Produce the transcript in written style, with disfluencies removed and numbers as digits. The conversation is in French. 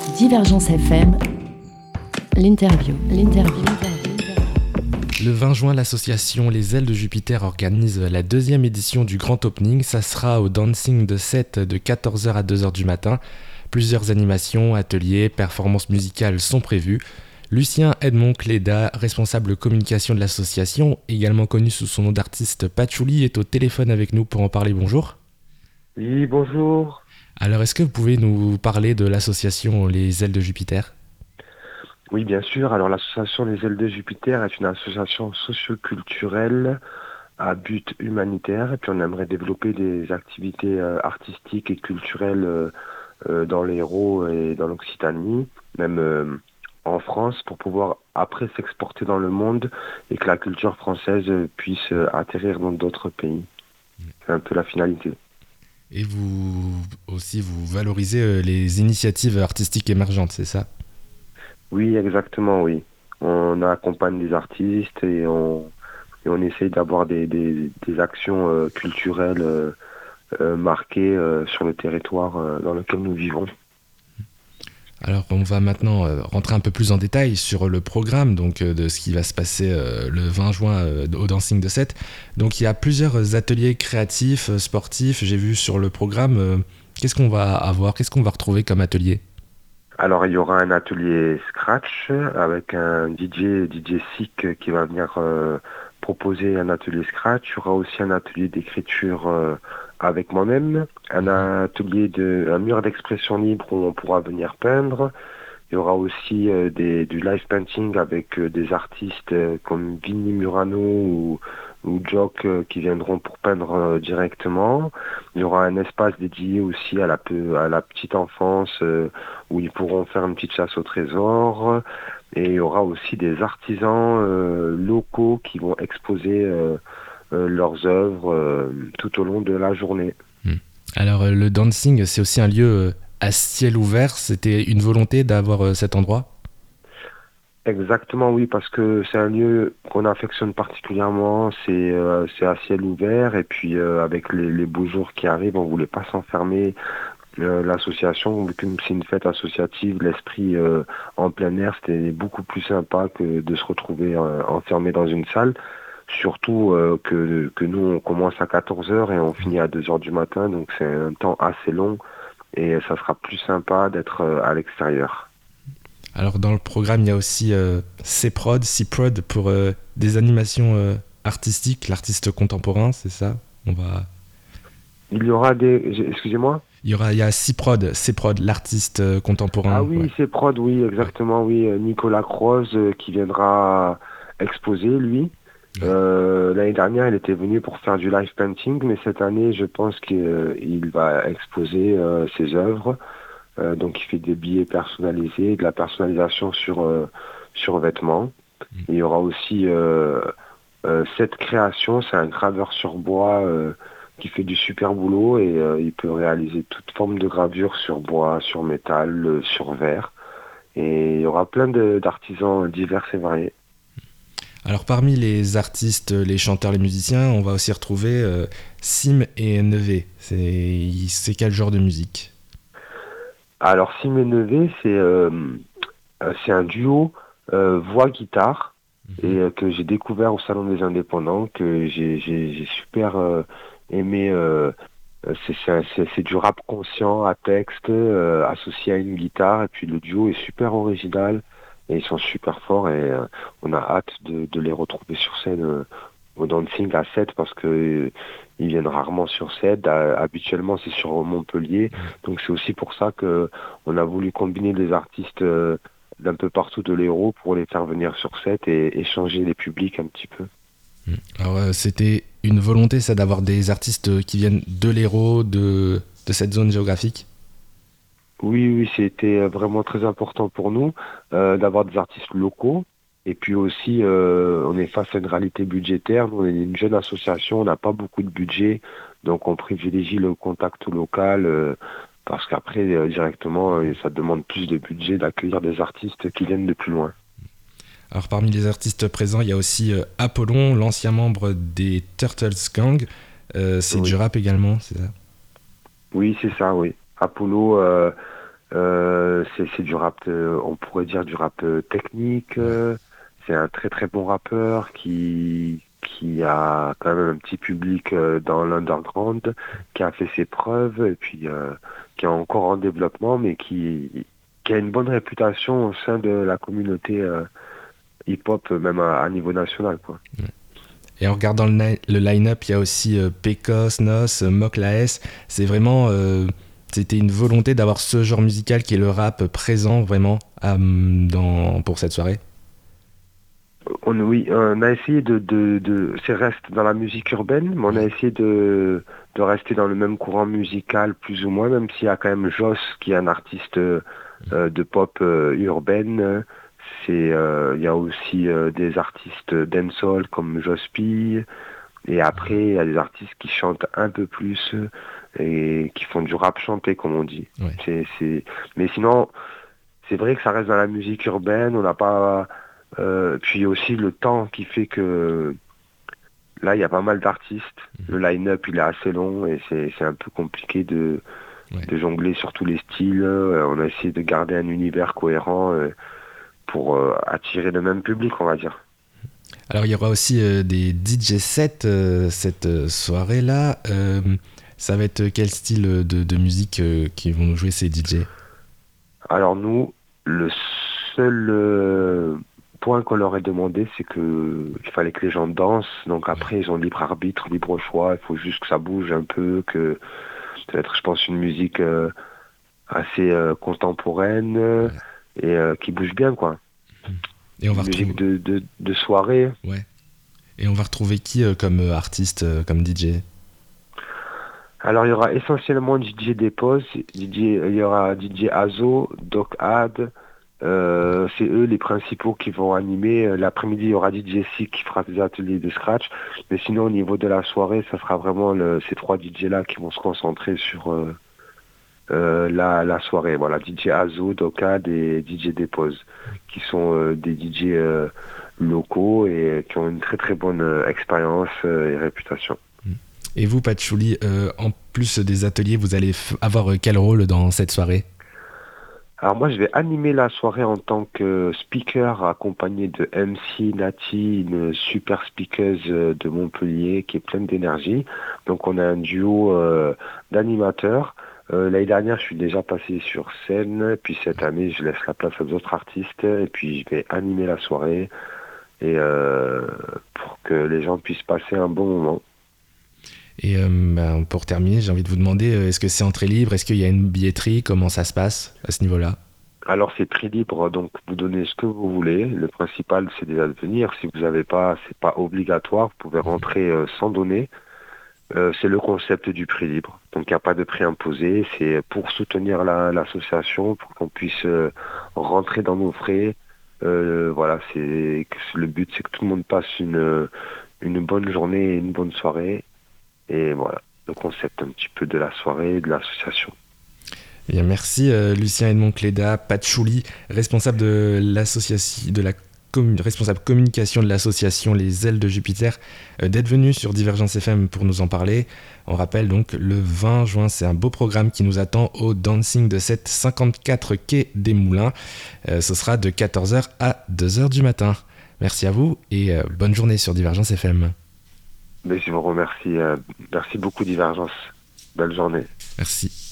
Divergence FM, l'interview. Le 20 juin, l'association Les Ailes de Jupiter organise la deuxième édition du Grand Opening. Ça sera au Dancing de 7 de 14h à 2h du matin. Plusieurs animations, ateliers, performances musicales sont prévues. Lucien Edmond Cléda, responsable communication de l'association, également connu sous son nom d'artiste Patchouli, est au téléphone avec nous pour en parler. Bonjour. Oui, bonjour. Alors, est-ce que vous pouvez nous parler de l'association Les Ailes de Jupiter ? Oui, bien sûr. Alors, l'association Les Ailes de Jupiter est une association socio-culturelle à but humanitaire. Et puis, on aimerait développer des activités artistiques et culturelles dans l'Hérault et dans l'Occitanie, même en France, pour pouvoir après s'exporter dans le monde et que la culture française puisse atterrir dans d'autres pays. C'est un peu la finalité. Et vous valorisez les initiatives artistiques émergentes, c'est ça ? Oui, exactement, oui. On accompagne des artistes et on essaye d'avoir des actions culturelles marquées sur le territoire dans lequel nous vivons. Alors on va maintenant rentrer un peu plus en détail sur le programme donc, de ce qui va se passer le 20 juin au Dancing de 7. Donc il y a plusieurs ateliers créatifs, sportifs, j'ai vu sur le programme. Qu'est-ce qu'on va avoir, qu'est-ce qu'on va retrouver comme atelier ? Alors il y aura un atelier Scratch avec un DJ Sick qui va venir proposer un atelier Scratch. Il y aura aussi un atelier d'écriture avec moi-même, un mur d'expression libre où on pourra venir peindre. Il y aura aussi du live painting avec des artistes comme Vinny Murano ou Jock qui viendront pour peindre directement. Il y aura un espace dédié aussi à la petite enfance où ils pourront faire une petite chasse au trésor. Et il y aura aussi des artisans locaux qui vont exposer leurs œuvres tout au long de la journée. Alors le dancing, c'est aussi un lieu à ciel ouvert. C'était une volonté d'avoir cet endroit ? Exactement, oui, parce que c'est un lieu qu'on affectionne particulièrement. C'est à ciel ouvert et puis avec les beaux jours qui arrivent, on voulait pas s'enfermer. L'association, vu que c'est une fête associative, l'esprit en plein air, c'était beaucoup plus sympa que de se retrouver enfermé dans une salle. Surtout que nous, on commence à 14h et on finit à 2h du matin, donc c'est un temps assez long et ça sera plus sympa d'être à l'extérieur. Alors dans le programme, il y a aussi CPROD pour des animations artistiques, l'artiste contemporain, c'est ça ? Il y aura excusez-moi ? Il y a CPROD, l'artiste contemporain. Ah oui, ouais. CPROD, oui, exactement, oui. Nicolas Croze qui viendra exposer, lui. L'année dernière, il était venu pour faire du live painting, mais cette année, je pense qu'il va exposer ses œuvres. Donc, il fait des billets personnalisés, de la personnalisation sur vêtements. Et il y aura aussi cette création, c'est un graveur sur bois qui fait du super boulot et il peut réaliser toute forme de gravure sur bois, sur métal, sur verre. Et il y aura plein d'artisans divers et variés. Alors parmi les artistes, les chanteurs, les musiciens, on va aussi retrouver Sim et Neve. C'est quel genre de musique ? Alors Sim et Neve, c'est un duo voix-guitare et que j'ai découvert au Salon des Indépendants, que j'ai super aimé. C'est du rap conscient à texte associé à une guitare et puis le duo est super original. Et ils sont super forts et on a hâte de les retrouver sur scène au Dancing à 7 parce que ils viennent rarement sur 7. Habituellement, c'est sur Montpellier. Donc c'est aussi pour ça que on a voulu combiner les artistes d'un peu partout de l'Hérault pour les faire venir sur 7 et échanger les publics un petit peu. Alors c'était une volonté, ça, d'avoir des artistes qui viennent de l'Hérault, de cette zone géographique ? Oui, c'était vraiment très important pour nous d'avoir des artistes locaux. Et puis aussi, on est face à une réalité budgétaire. Nous, on est une jeune association, on n'a pas beaucoup de budget. Donc, on privilégie le contact local parce qu'après, directement, ça demande plus de budget d'accueillir des artistes qui viennent de plus loin. Alors, parmi les artistes présents, il y a aussi Apollon, l'ancien membre des Turtles Gang. C'est du rap également, c'est ça ? Oui, c'est ça, oui. Apollo, C'est du rap, on pourrait dire du rap technique. Ouais. C'est un très très bon rappeur qui a quand même un petit public dans l'underground, qui a fait ses preuves et puis qui est encore en développement, mais qui a une bonne réputation au sein de la communauté hip-hop, même à niveau national, quoi. Et en regardant le line-up, il y a aussi Pecos, Nos, Mock Laes. C'est vraiment... c'était une volonté d'avoir ce genre musical qui est le rap présent vraiment pour cette soirée. Oui, on a essayé c'est reste dans la musique urbaine, mais on a essayé de rester dans le même courant musical plus ou moins, même s'il y a quand même Joss qui est un artiste de pop urbaine. Il y a aussi des artistes dancehall comme Joss P. Et après, il y a des artistes qui chantent un peu plus et qui font du rap chanté, comme on dit. Ouais. Mais sinon, c'est vrai que ça reste dans la musique urbaine. On n'a pas. Puis aussi le temps qui fait que là, il y a pas mal d'artistes. Le line-up, il est assez long et c'est un peu compliqué de jongler sur tous les styles. On a essayé de garder un univers cohérent pour attirer le même public, on va dire. Alors il y aura aussi des DJ sets cette soirée-là. Ça va être quel style de musique qui vont jouer ces DJ? Alors nous, le seul point qu'on leur a demandé, c'est il fallait que les gens dansent. Donc après, ils ont libre arbitre, libre choix. Il faut juste que ça bouge un peu, que ça va être, je pense, une musique assez contemporaine et qui bouge bien, quoi. Et on va musique de soirée. Ouais. Et on va retrouver qui comme artiste, comme DJ? Alors il y aura essentiellement DJ Depose, il y aura DJ Azo, Doc Ad. C'est eux les principaux qui vont animer. L'après-midi, il y aura DJ C qui fera des ateliers de scratch. Mais sinon, au niveau de la soirée, ça sera vraiment ces trois DJ-là qui vont se concentrer sur la soirée. Voilà, DJ Azo, Docad et DJ Depose, qui sont des DJ locaux et qui ont une très très bonne expérience et réputation. Et vous, Patchouli, en plus des ateliers, vous allez avoir quel rôle dans cette soirée? Alors moi, je vais animer la soirée en tant que speaker, accompagné de MC Nati, une super speakeuse de Montpellier qui est pleine d'énergie. Donc on a un duo d'animateurs. L'année dernière, je suis déjà passé sur scène, puis cette année, je laisse la place à d'autres artistes, et puis je vais animer la soirée, et pour que les gens puissent passer un bon moment. Et pour terminer, j'ai envie de vous demander, est-ce que c'est entrée libre? Est-ce qu'il y a une billetterie? Comment ça se passe à ce niveau-là? Alors c'est prix libre, donc vous donnez ce que vous voulez. Le principal, c'est déjà de venir. Si vous n'avez pas, c'est pas obligatoire. Vous pouvez rentrer sans donner. C'est le concept du prix libre. Donc il n'y a pas de prix imposé. C'est pour soutenir l'association, pour qu'on puisse rentrer dans nos frais. Voilà, le but, c'est que tout le monde passe une bonne journée et une bonne soirée. Et voilà, le concept un petit peu de la soirée, de l'association. Bien, merci Lucien Edmond Cléda, Patchouli, responsable de l'association, responsable communication de l'association Les Ailes de Jupiter, d'être venu sur Divergence FM pour nous en parler. On rappelle donc le 20 juin, c'est un beau programme qui nous attend au Dancing de 754 quai des Moulins. Ce sera de 14h à 2h du matin. Merci à vous et bonne journée sur Divergence FM. Mais je vous remercie. Merci beaucoup Divergence. Belle journée. Merci.